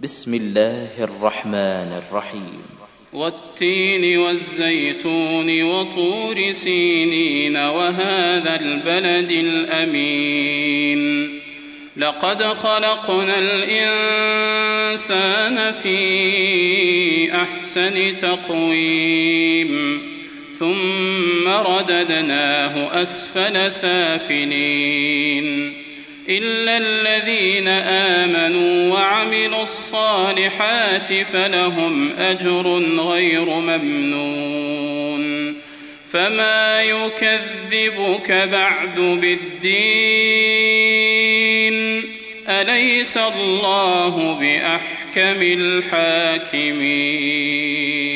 بسم الله الرحمن الرحيم والتين والزيتون وطور سينين وهذا البلد الأمين لقد خلقنا الإنسان في أحسن تقويم ثم رددناه أسفل سافلين إلا الذين آمنوا وعملوا الصالحات فلهم أجر غير ممنون فما يكذبك بعد بالدين أليس الله بأحكم الحاكمين